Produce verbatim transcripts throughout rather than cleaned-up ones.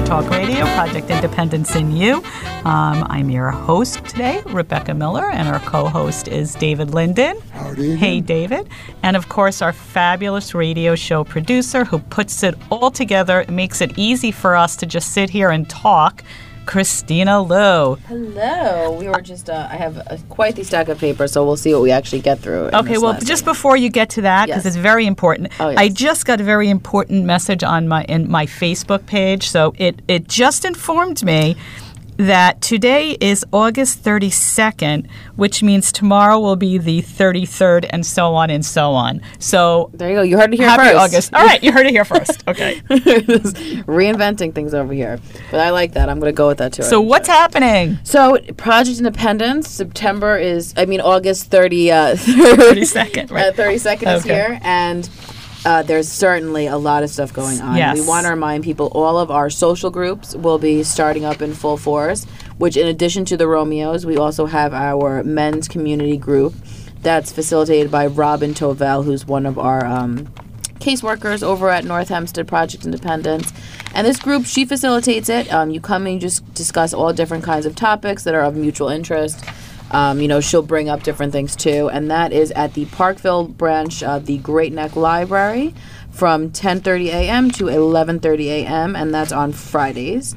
Talk Radio, Project Independence in You. Um, I'm your host today, Rebecca Miller, and our co-host is David Linden. Howdy. Hey, David. And, of course, our fabulous radio show producer who puts it all together, makes it easy for us to just sit here and talk, Christina Lou. Hello. We were just, uh, I have uh, quite the stack of paper, so we'll see what we actually get through. Okay, well, just one. before you get to that, because Yes. it's very important, Oh, yes. I just got a very important message on my in my Facebook page. So it, it just informed me that today is August thirty-second, which means tomorrow will be the thirty-third, and so on and so on. So There you go. You heard it here happy first. August. All right, you heard it here first. Okay. Reinventing things over here. But I like that. I'm going to go with that too. So what's happening? So Project Independence, September is, I mean, August thirty, uh, thirty-second, right? uh, thirty-second is Okay. here. And uh, there's certainly a lot of stuff going on. Yes. We want to remind people all of our social groups will be starting up in full force, which in addition to the Romeos, we also have our men's community group that's facilitated by Robin Tovell, who's one of our um, caseworkers over at North Hempstead Project Independence. And this group, she facilitates it. Um, you come and you just discuss all different kinds of topics that are of mutual interest. Um, you know, she'll bring up different things too. And that is at the Parkville branch of the Great Neck Library from ten thirty a.m. to eleven thirty a.m. And that's on Fridays.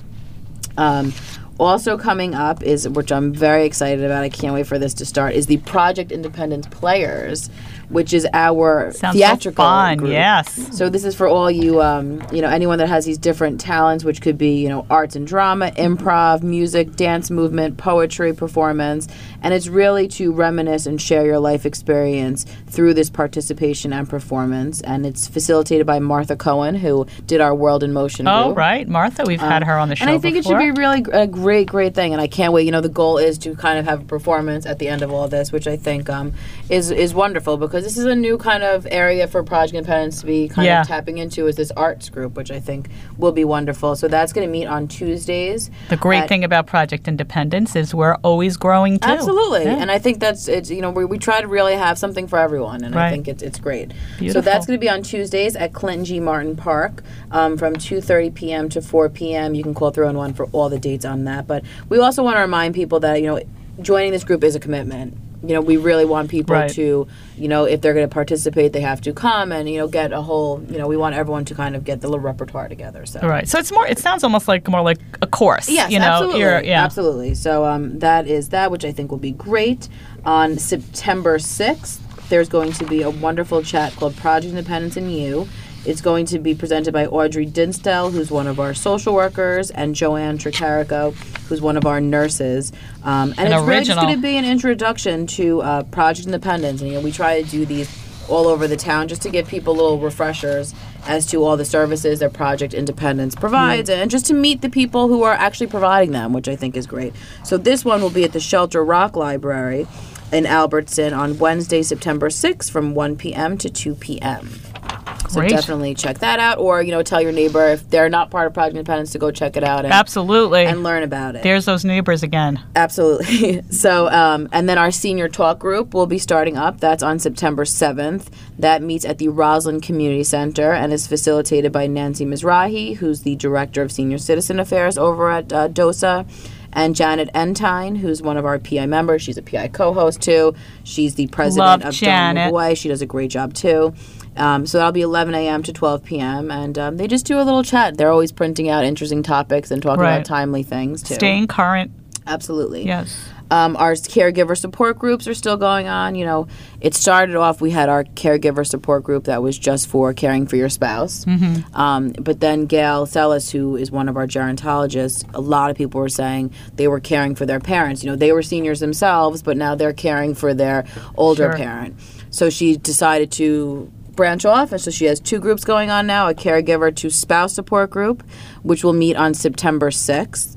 Um, also coming up is, which I'm very excited about, I can't wait for this to start, is the Project Independence Players, which is our Sounds theatrical so fun. group. Yes. So this is for all you, um, you know, anyone that has these different talents, which could be, you know, arts and drama, improv, music, dance movement, poetry, performance, and it's really to reminisce and share your life experience through this participation and performance. And it's facilitated by Martha Cohen, who did our World in Motion Oh, group. right. Martha, we've had her on the show And I think before. it should be really gr- a great, great thing. And I can't wait. You know, the goal is to kind of have a performance at the end of all this, which I think um, is is wonderful because this is a new kind of area for Project Independence to be kind Yeah. of tapping into is this arts group, which I think will be wonderful. So that's going to meet on Tuesdays. The great at- thing about Project Independence is we're always growing too. Absolutely, Yeah. and I think that's it's you know we, we try to really have something for everyone, and Right. I think it's it's great. Beautiful. So that's going to be on Tuesdays at Clinton G. Martin Park um, from two thirty p.m. to four p.m. You can call three one one for all the dates on that. But we also want to remind people that you know joining this group is a commitment. You know, we really want people Right. to, you know, if they're going to participate, they have to come and, you know, get a whole, you know, we want everyone to kind of get the little repertoire together. So. Right. So it's more. It sounds almost like more like a course. Yes, you know, absolutely. You're- yeah. Absolutely. So um, that is that, which I think will be great. On September sixth, there's going to be a wonderful chat called Project Independence and You. It's going to be presented by Audrey Dinsdale, who's one of our social workers, and Joanne Tricarico, who's one of our nurses. Um, and An it's really just original. going to be an introduction to uh, Project Independence. And, you know, we try to do these all over the town just to give people little refreshers as to all the services that Project Independence provides and just to meet the people who are actually providing them, which I think is great. So this one will be at the Shelter Rock Library in Albertson on Wednesday, September sixth from one p.m. to two p.m. So Great. definitely check that out, or you know, tell your neighbor if they're not part of Project Independence to go check it out and, Absolutely. and learn about it. There's those neighbors again. Absolutely. So, um, and then our senior talk group will be starting up. That's on September seventh. That meets at the Roslyn Community Center and is facilitated by Nancy Mizrahi, who's the Director of Senior Citizen Affairs over at uh, DOSA, and Janet Entine, who's one of our P I members. She's a P I co-host, too. She's the president Love of Janet. Don't Move Away. She does a great job, too. Um, so that'll be eleven a.m. to twelve p.m. And um, they just do a little chat. They're always printing out interesting topics and talking Right. about timely things, too. Staying current. Absolutely. Yes. Um, our caregiver support groups are still going on. You know, it started off, we had our caregiver support group that was just for caring for your spouse. Mm-hmm. Um, but then Gail Sellis, who is one of our gerontologists, a lot of people were saying they were caring for their parents. You know, they were seniors themselves, but now they're caring for their older Sure. parent. So she decided to branch off, and so she has two groups going on now, a caregiver to spouse support group, which will meet on September sixth.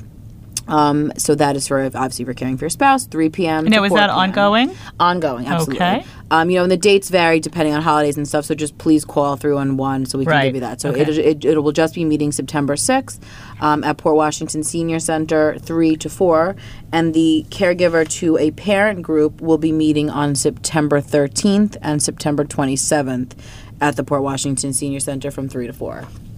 Um, so that is for obviously for caring for your spouse, three p.m. Now, to is four that p.m. ongoing? Ongoing, absolutely. Okay. Um, you know, and the dates vary depending on holidays and stuff. So just please call three one one so we can Right. give you that. So Okay. it, it it will just be meeting September sixth um, at Port Washington Senior Center, three to four, and the caregiver to a parent group will be meeting on September thirteenth and September twenty seventh at the Port Washington Senior Center from three to four.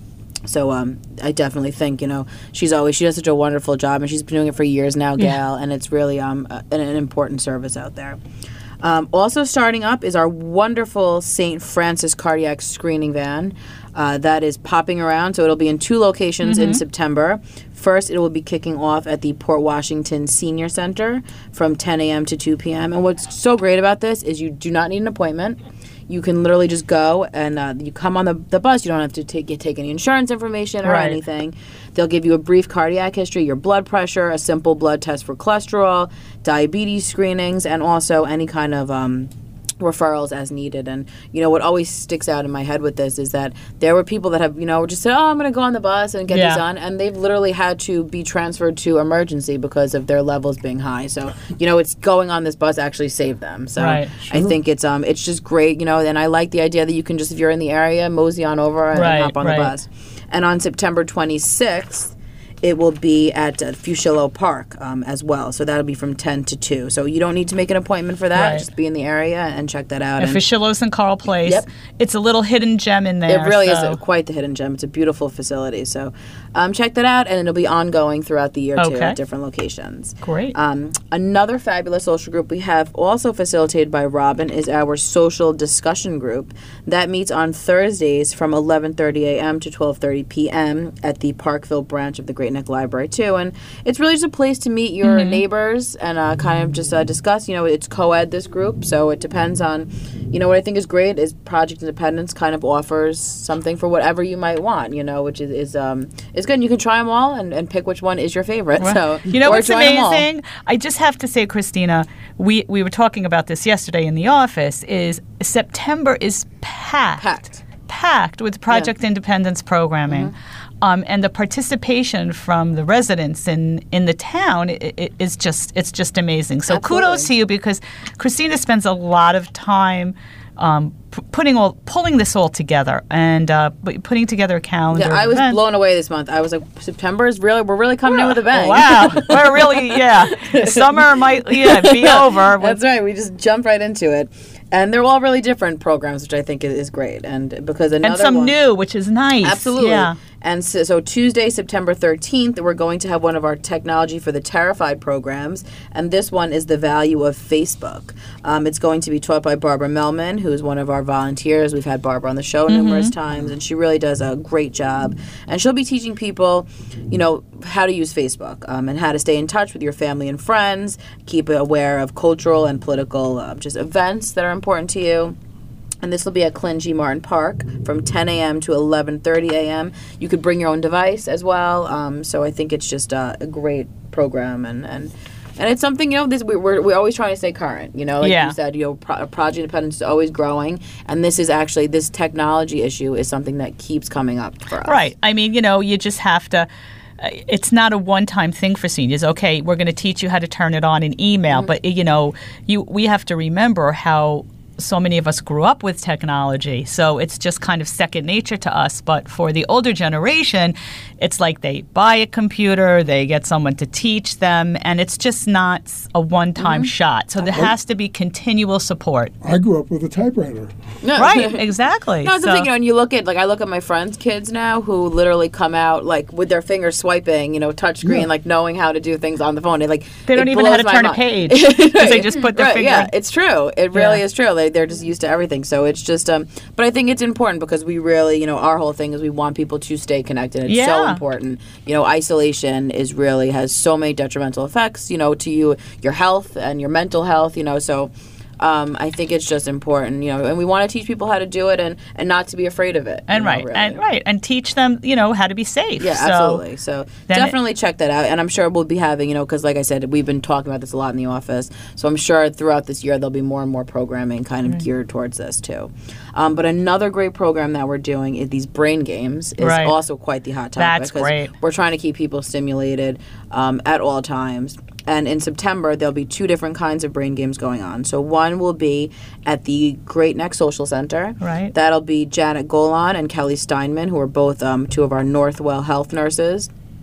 So um, I definitely think, you know, she's always, she does such a wonderful job, and she's been doing it for years now, Gail, yeah. and it's really um, a, an, an important service out there. Um, also starting up is our wonderful Saint Francis cardiac screening van. Uh, that is popping around, so it'll be in two locations mm-hmm. in September. First, it will be kicking off at the Port Washington Senior Center from ten a.m. to two p.m. And what's so great about this is you do not need an appointment. You can literally just go and uh, you come on the, the bus. You don't have to take get, take any insurance information or right. anything. They'll give you a brief cardiac history, your blood pressure, a simple blood test for cholesterol, diabetes screenings, and also any kind of um, referrals as needed. And, you know, what always sticks out in my head with this is that there were people that have, you know, just said, oh, I'm going to go on the bus and get yeah. this done. And they've literally had to be transferred to emergency because of their levels being high. So, you know, it's going on this bus actually saved them. So right. sure. I think it's um it's just great, you know, and I like the idea that you can just, if you're in the area, mosey on over and right, hop on right. the bus. And on September twenty-sixth, it will be at uh, Fushillo Park um, as well. So that'll be from ten to two. So you don't need to make an appointment for that. Right. Just be in the area and check that out. And, and Fushillo's in Carl Place. Yep. It's a little hidden gem in there. It really so. is a, quite the hidden gem. It's a beautiful facility. So um, check that out, and it'll be ongoing throughout the year, okay. too, at different locations. Great. Um, another fabulous social group we have, also facilitated by Robin, is our social discussion group. That meets on Thursdays from eleven thirty a.m. to twelve thirty p.m. at the Parkville branch of the Great Neck Library, too. And it's really just a place to meet your mm-hmm. neighbors and uh, kind of just uh, discuss. You know, it's co-ed, this group, so it depends on, you know, what I think is great is Project Independence kind of offers something for whatever you might want, you know, which is, is um is good. And you can try them all and, and pick which one is your favorite. Right. So you know what's amazing? I just have to say, Christina, we, we were talking about this yesterday in the office, is September is packed. Packed. Packed with Project yeah. Independence programming. Mm-hmm. Um, and the participation from the residents in, in the town it, it is just it's just amazing. So Absolutely. Kudos to you, because Christina spends a lot of time um, p- putting all pulling this all together and uh, putting together a calendar. Yeah, I was blown away this month. I was like, September is really we're really coming in with a bang. Wow, we're really yeah. Summer might yeah be over. That's right. We just jumped right into it. And they're all really different programs, which I think is, is great. And because another and some one, new, which is nice. Absolutely. Yeah. And so, so Tuesday, September thirteenth, we're going to have one of our Technology for the Terrified programs. And this one is the value of Facebook. Um, it's going to be taught by Barbara Melman, who is one of our volunteers. We've had Barbara on the show mm-hmm. numerous times, and she really does a great job. And she'll be teaching people, you know, how to use Facebook um, and how to stay in touch with your family and friends, keep aware of cultural and political uh, just events that are important to you. And this will be at Clint G. Martin Park from ten a.m. to eleven thirty a.m. You could bring your own device as well. Um, so I think it's just uh, a great program. And, and, and it's something, you know, this we, we're, we're always trying to stay current. You know, like yeah. you said, you know, Pro- Project Independence is always growing. And this is actually, this technology issue is something that keeps coming up for us. Right. I mean, you know, you just have to... It's not a one-time thing for seniors. Okay, we're going to teach you how to turn it on in email, mm-hmm. but you know, you we have to remember how so many of us grew up with technology. So it's just kind of second nature to us. But for the older generation, it's like they buy a computer, they get someone to teach them, and it's just not a one-time mm-hmm. shot. So there has to be continual support. I grew up with a typewriter. No. Right, exactly. No, it's so, the thing, you know, and you look at, like, I look at my friends' kids now who literally come out, like, with their fingers swiping, you know, touchscreen, yeah. like, knowing how to do things on the phone. They, like, they don't even know how to turn mind. a page because they just put their right, finger. Yeah, it's true. It really yeah. is true. They, they're just used to everything. So it's just, um, but I think it's important because we really, you know, our whole thing is we want people to stay connected. It's yeah. so important. You know, isolation is really, has so many detrimental effects, you know, to you, your health and your mental health, you know, so Um, I think it's just important, you know, and we want to teach people how to do it and, and not to be afraid of it. And you know, right, really. and right, and teach them, you know, how to be safe. Yeah, so absolutely. So definitely it, check that out, and I'm sure we'll be having, you know, because like I said, we've been talking about this a lot in the office. So I'm sure throughout this year there'll be more and more programming kind of mm-hmm. geared towards this too. Um, but another great program that we're doing is these brain games is right. also quite the hot topic. That's great. We're trying to keep people stimulated um, at all times. And in September, there'll be two different kinds of brain games going on. So one will be at the Great Neck Social Center. Right. That'll be Janet Golan and Kelly Steinman, who are both um, two of our Northwell Health nurses,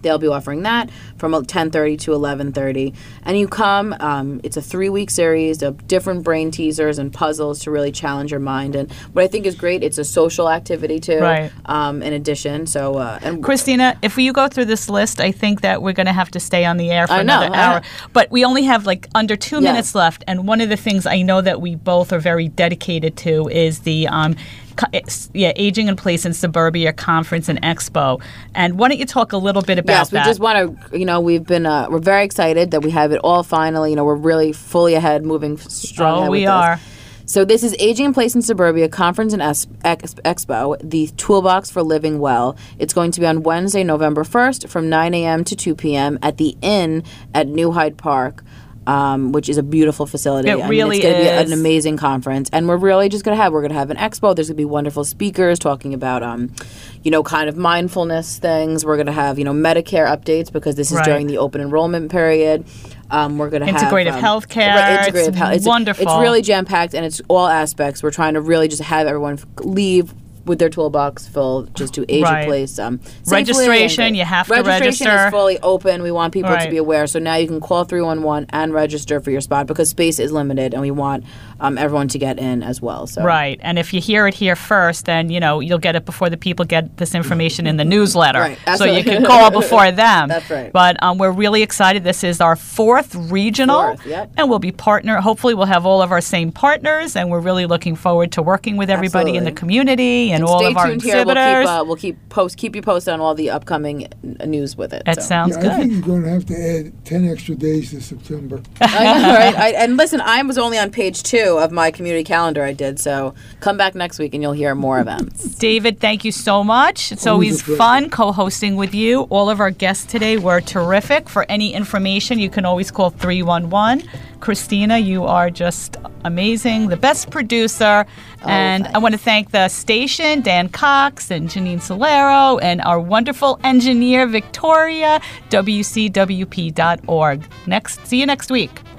They'll be offering that from ten thirty to eleven thirty. And you come, um, it's a three-week series of different brain teasers and puzzles to really challenge your mind. And what I think is great, it's a social activity too, right. um, in addition. So, uh, and Christina, if you go through this list, I think that we're going to have to stay on the air for I know, another I hour. know. But we only have like under two Yeah. minutes left. And one of the things I know that we both are very dedicated to is the um, co- it's- yeah, Aging in Place in Suburbia Conference and Expo. And why don't you talk a little bit about yes, we that? just want to, you know, we've been, uh, we're very excited that we have it all finally. You know, we're really fully ahead, moving strong Oh, ahead with we this. are. So this is Aging in Place in Suburbia Conference and es- Ex- Expo, the Toolbox for Living Well. It's going to be on Wednesday, November first from nine a.m. to two p.m. at the Inn at New Hyde Park. Um, which is a beautiful facility. It I really mean, it's going to be is. an amazing conference, and we're really just going to have we're going to have an expo. There's going to be wonderful speakers talking about, um, you know, kind of mindfulness things. We're going to have you know Medicare updates because this is Right. during the open enrollment period. Um, we're going to have Integrative um, healthcare. right, integrative It's health. It's, wonderful. It's really jam packed, and it's all aspects. We're trying to really just have everyone f- leave with their toolbox full just to age Right. in place. Um, safely Registration, and- you have to registration register. is fully open. We want people Right. to be aware. So now you can call three one one and register for your spot because space is limited, and we want um, everyone to get in as well. So Right. And if you hear it here first, then, you know, you'll get it before the people get this information in the newsletter. Right. So you Absolutely. can call before them. That's right. But um, we're really excited. This is our fourth regional. Fourth, yep. And we'll be partner. Hopefully we'll have all of our same partners. And we're really looking forward to working with everybody in the Absolutely. community and, And all stay of our tuned here. exhibitors. We'll keep, uh, we'll keep post keep you posted on all the upcoming uh, news with it. That so. sounds Yeah, I think good. you're going to have to add ten extra days to September. I know, right? I, and listen, I was only on page two of my community calendar I did, so come back next week and you'll hear more events. David, thank you so much. It's Always always a pleasure. fun co-hosting with you. All of our guests today were terrific. For any information, you can always call three one one. Christina, you are just amazing, the best producer. and I want to thank the station, Dan Cox and Janine Solero, and our wonderful engineer, Victoria, W C W P dot org. Next, see you next week.